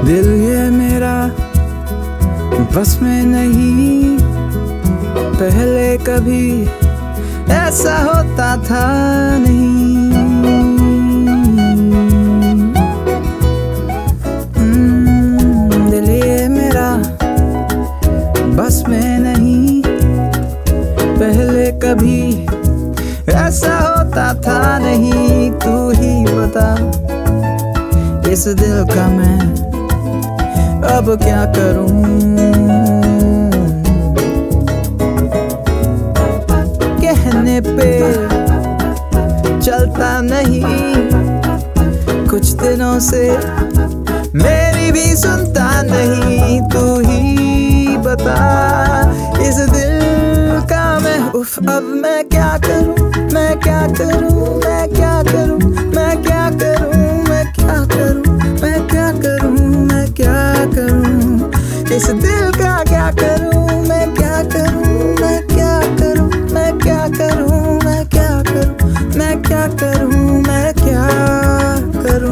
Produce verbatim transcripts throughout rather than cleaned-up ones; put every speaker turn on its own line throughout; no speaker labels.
दिल ये मेरा बस में नहीं, पहले कभी ऐसा होता था नहीं। हम्म, दिल ये मेरा बस में नहीं, पहले कभी ऐसा होता था नहीं। तू ही बता इस दिल का मैं अब क्या करूं। कहने पे चलता नहीं, कुछ दिनों से मेरी भी सुनता नहीं। तू ही बता इस दिल का मैं उफ अब मैं क्या करूं, मैं क्या करूं, मैं क्या करूं, मैं क्या करूं, मैं क्या करूं, मैं क्या करूं, मैं क्या करूं, इस दिल का क्या करूं, मैं क्या करूं, मैं क्या करूं, मैं क्या करूं, मैं क्या करूं, मैं क्या करूं, मैं क्या करूं।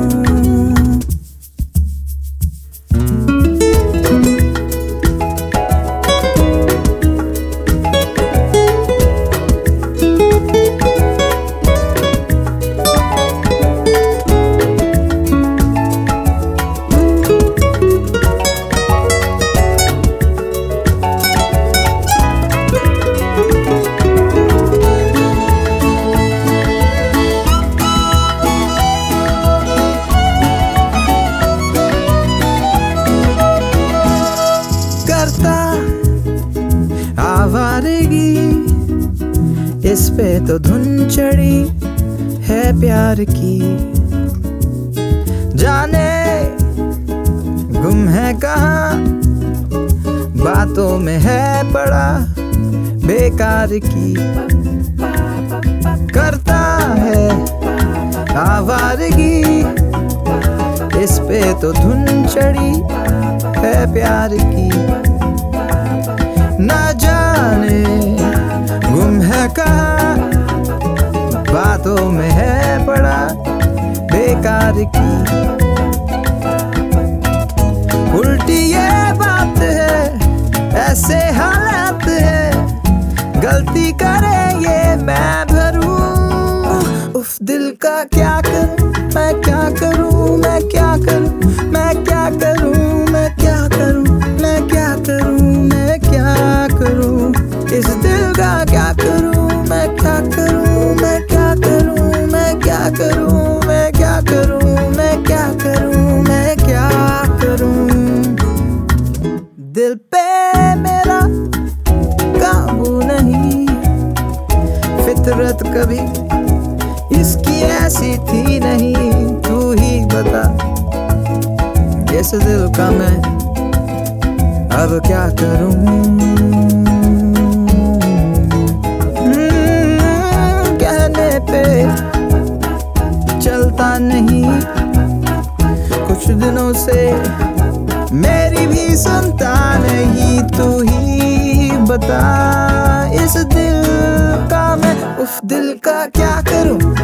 आवारगी इस पे तो धुन चढ़ी है प्यार की, जाने गुम है कहाँ, बातों में है पड़ा बेकार की। करता है आवारगी इस पे तो धुन चढ़ी है प्यार की, ना जाने गुम है कहाँ, बातों में है पड़ा बेकार की। उल्टी ये बात है, ऐसे हालात है, गलती करे ये मैं भरूं। उफ दिल का क्या करूं, मैं क्या करूं, मैं क्या करूं, मैं क्या करूं, मैं क्या करूं, मैं क्या करूं, मैं क्या करूं, इस दिल का क्या करूं, मैं क्या करूं, मैं क्या करूं, मैं क्या करूं, मैं क्या करूं, मैं क्या करूं, मैं क्या करूं। दिल पे मेरा काबू नहीं, फितरत कभी इसकी ऐसी थी नहीं। तू ही बता इस दिल का मैं अब क्या करूं। कहने पे चलता नहीं, कुछ दिनों से मेरी भी सुनता नहीं। तू ही बता इस दिल का मैं उफ दिल का क्या करूं।